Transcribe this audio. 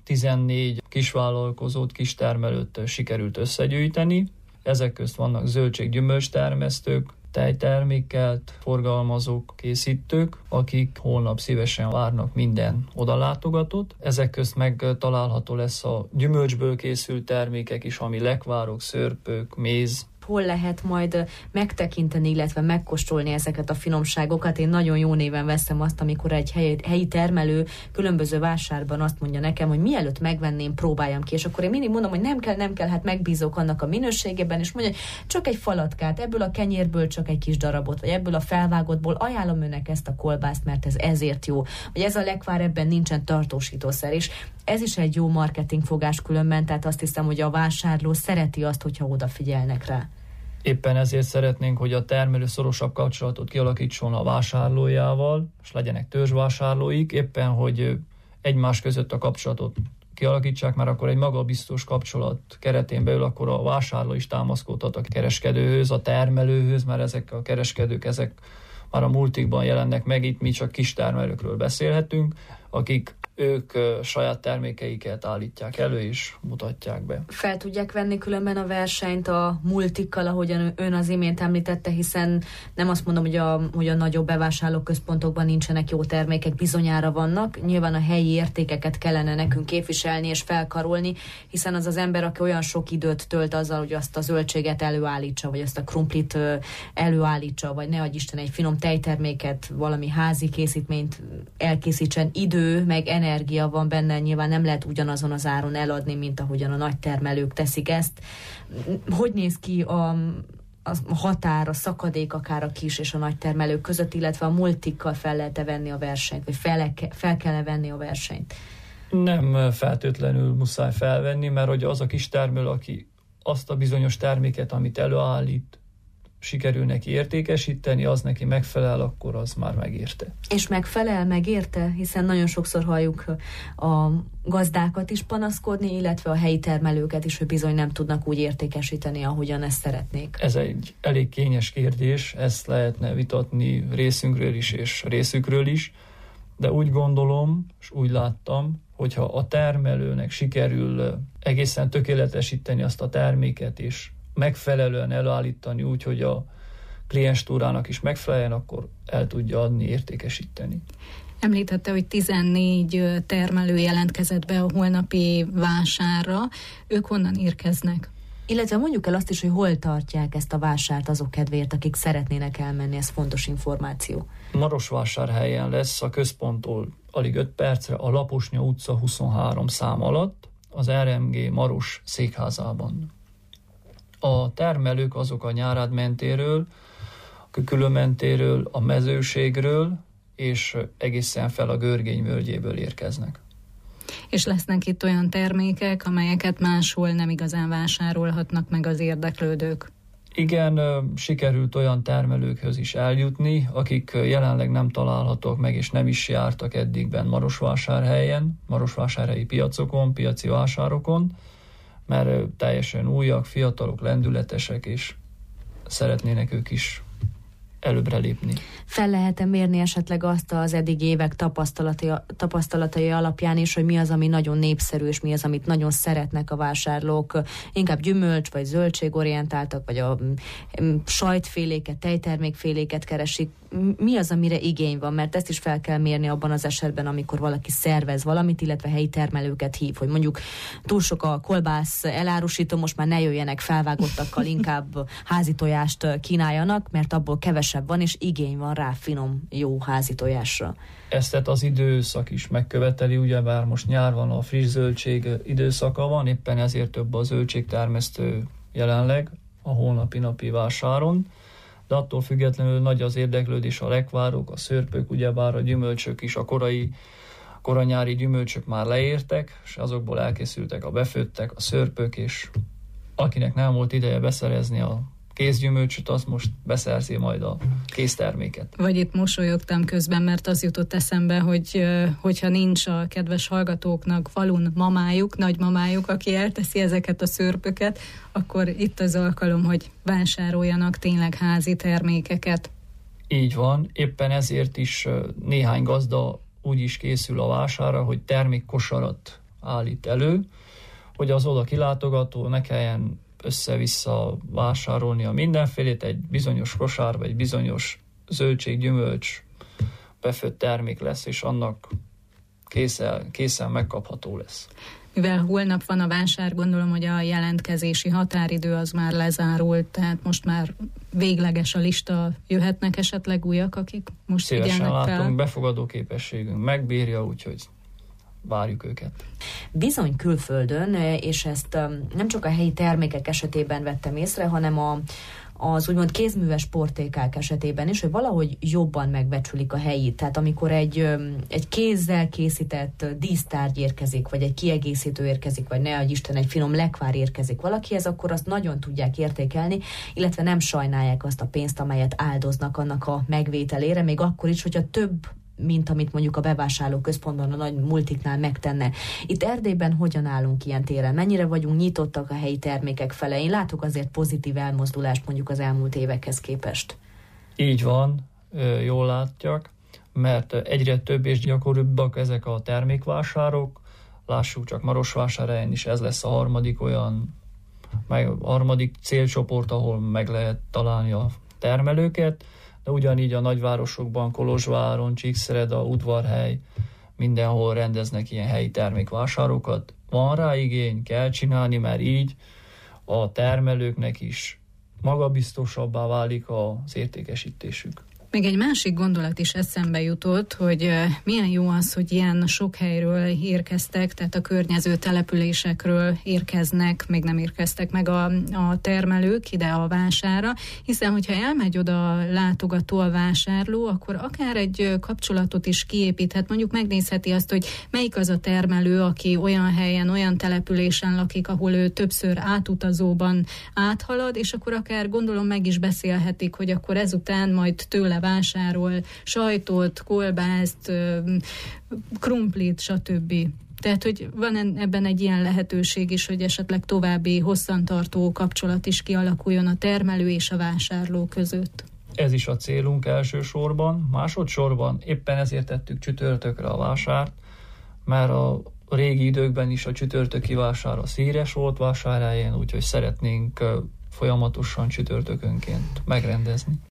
14 kisvállalkozót, kistermelőt sikerült összegyűjteni. Ezek közt vannak zöldség-gyümölcstermesztők, tejtermékelt forgalmazók, készítők, akik holnap szívesen várnak minden odalátogatót. Ezek közt megtalálható lesz a gyümölcsből készült termékek is, ami lekvárok, szőrpők, méz. Hol lehet majd megtekinteni, illetve megkóstolni ezeket a finomságokat? Én nagyon jó néven veszem azt, amikor egy helyi termelő különböző vásárban azt mondja nekem, hogy mielőtt megvenném, próbáljam ki, és akkor én mindig mondom, hogy nem kell, hát megbízok annak a minőségében, és mondja, csak egy falatkát, ebből a kenyérből csak egy kis darabot, vagy ebből a felvágottból ajánlom önnek ezt a kolbászt, mert ez ezért jó, vagy ez a lekvár, ebben nincsen tartósítószer, és ez is egy jó marketingfogás különben, tehát azt hiszem, hogy a vásárló szereti azt, hogyha odafigyelnek rá. Éppen ezért szeretnénk, hogy a termelő szorosabb kapcsolatot kialakítson a vásárlójával, és legyenek törzsvásárlóik, éppen, hogy egymás között a kapcsolatot kialakítsák, mert akkor egy magabiztos kapcsolat keretén belül akkor a vásárló is támaszkodhat a kereskedőhöz, a termelőhöz, mert ezek a kereskedők, ezek már a multikban jelennek meg, itt mi csak kis termelőkről beszélhetünk, akik ők saját termékeiket állítják elő és mutatják be. Fel tudják venni különben a versenyt a multikkal, ahogyan ön az imént említette, hiszen nem azt mondom, hogy a nagyobb bevásárlóközpontokban nincsenek jó termékek, bizonyára vannak. Nyilván a helyi értékeket kellene nekünk képviselni és felkarolni, hiszen az az ember, aki olyan sok időt tölt azzal, hogy azt a zöldséget előállítsa, vagy azt a krumplit előállítsa, vagy ne adj Isten egy finom tejterméket, valami házi készítményt elkészítsen, idő, meg energia van benne, nyilván nem lehet ugyanazon az áron eladni, mint ahogyan a nagy termelők teszik ezt. Hogy néz ki a határ, a szakadék akár a kis és a nagy termelők között, illetve a multikkal fel lehet-e venni a versenyt, vagy fel kell-e venni a versenyt? Nem feltétlenül muszáj felvenni, mert hogy az a kis termelő, aki azt a bizonyos terméket, amit előállít, sikerül neki értékesíteni, az neki megfelel, akkor az már megérte. És megérte? Hiszen nagyon sokszor halljuk a gazdákat is panaszkodni, illetve a helyi termelőket is, hogy bizony nem tudnak úgy értékesíteni, ahogyan ezt szeretnék. Ez egy elég kényes kérdés, ezt lehetne vitatni részünkről is és részükről is, de úgy gondolom, és úgy láttam, hogyha a termelőnek sikerül egészen tökéletesíteni azt a terméket, és megfelelően előállítani úgy, hogy a kliens túrának is megfeleljen, akkor el tudja adni, értékesíteni. Említette, hogy 14 termelő jelentkezett be a holnapi vásárra. Ők honnan érkeznek? Illetve mondjuk el azt is, hogy hol tartják ezt a vásárt azok kedvéért, akik szeretnének elmenni, ez fontos információ. Marosvásárhelyen lesz, a központtól alig 5 percre, a Laposnya utca 23 szám alatt, az RMG Maros székházában. A termelők azok a Nyárád mentéről, a Kükülő mentéről, a Mezőségről, és egészen fel a Görgény völgyéből érkeznek. És lesznek itt olyan termékek, amelyeket máshol nem igazán vásárolhatnak meg az érdeklődők? Igen, sikerült olyan termelőkhöz is eljutni, akik jelenleg nem találhatók meg, és nem is jártak eddigben Marosvásárhelyen, marosvásárhelyi piacokon, piaci vásárokon, mert teljesen újak, fiatalok, lendületesek, és szeretnének ők is előbbre lépni. Fel lehet-e mérni esetleg azt az eddig évek tapasztalatai alapján is, hogy mi az, ami nagyon népszerű, és mi az, amit nagyon szeretnek a vásárlók, inkább gyümölcs vagy zöldségorientáltak, vagy a sajtféléket, tejtermékféléket keresik. Mi az, amire igény van? Mert ezt is fel kell mérni abban az esetben, amikor valaki szervez valamit, illetve helyi termelőket hív, hogy mondjuk túl sok a kolbász elárusító, most már ne jöjjenek felvágottakkal, inkább házi tojást kínáljanak, mert abból kevesebb van, és igény van rá finom, jó házi tojásra. Ezt az időszak is megköveteli, ugyebár most nyár van, a friss zöldség időszaka van, éppen ezért több a zöldségtermesztő jelenleg a holnapi napi vásáron, de attól függetlenül nagy az érdeklődés, a lekvárok, a szőrpők, ugyebár a gyümölcsök is, a koranyári gyümölcsök már leértek, és azokból elkészültek a befőttek, a szőrpők, és akinek nem volt ideje beszerezni a kézgyümölcsöt, azt most beszerzi majd a kézterméket. Vagy itt mosolyogtam közben, mert az jutott eszembe, hogyha nincs a kedves hallgatóknak falun mamájuk, nagymamájuk, aki elteszi ezeket a szőrpöket, akkor itt az alkalom, hogy vásároljanak tényleg házi termékeket. Így van, éppen ezért is néhány gazda úgy is készül a vásárra, hogy termékkosarat állít elő, hogy az oda kilátogató ne kelljen össze-vissza vásárolnia mindenfélét, egy bizonyos kosárba, egy bizonyos zöldség, gyümölcs befőtt termék lesz, és annak készen megkapható lesz. Mivel holnap van a vásár, gondolom, hogy a jelentkezési határidő az már lezárult, tehát most már végleges a lista, jöhetnek esetleg újak, akik most szívesen figyelnek fel? látunk, befogadó képességünk megbírja, úgyhogy várjuk őket. Bizony külföldön, és ezt nem csak a helyi termékek esetében vettem észre, hanem az úgymond kézműves portékák esetében is, hogy valahogy jobban megbecsülik a helyi. Tehát amikor egy kézzel készített dísztárgy érkezik, vagy egy kiegészítő érkezik, vagy ne adj Isten, egy finom lekvár érkezik valakihez, akkor azt nagyon tudják értékelni, illetve nem sajnálják azt a pénzt, amelyet áldoznak annak a megvételére, még akkor is, hogyha több, mint amit mondjuk a bevásárlóközpontban a nagy multiknál megtenne. Itt Erdélyben hogyan állunk ilyen téren? Mennyire vagyunk nyitottak a helyi termékek fele? Én látok azért pozitív elmozdulást mondjuk az elmúlt évekhez képest. Így van, jól látják, mert egyre több és gyakoribbak ezek a termékvásárok. Lássuk csak Marosvásárhelyen is, ez lesz a harmadik célcsoport, ahol meg lehet találni a termelőket, de ugyanígy a nagyvárosokban, Kolozsváron, Csíkszereda, Udvarhely, mindenhol rendeznek ilyen helyi termékvásárokat. Van rá igény, kell csinálni, mert így a termelőknek is magabiztosabbá válik az értékesítésük. Még egy másik gondolat is eszembe jutott, hogy milyen jó az, hogy ilyen sok helyről érkeztek, tehát a környező településekről érkeznek, még nem érkeztek meg a termelők ide a vásárra, hiszen hogyha elmegy oda a látogató, a vásárló, akkor akár egy kapcsolatot is kiépíthet, mondjuk megnézheti azt, hogy melyik az a termelő, aki olyan helyen, olyan településen lakik, ahol ő többször átutazóban áthalad, és akkor akár gondolom meg is beszélhetik, hogy akkor ezután majd tőle vásárol sajtot, kolbászt, krumplit, stb. Tehát, hogy van ebben egy ilyen lehetőség is, hogy esetleg további hosszantartó kapcsolat is kialakuljon a termelő és a vásárló között. Ez is a célunk elsősorban. Másodszorban éppen ezért tettük csütörtökre a vásárt, mert a régi időkben is a csütörtöki vásár az híres volt Vásárhelyen, úgyhogy szeretnénk folyamatosan csütörtökönként megrendezni.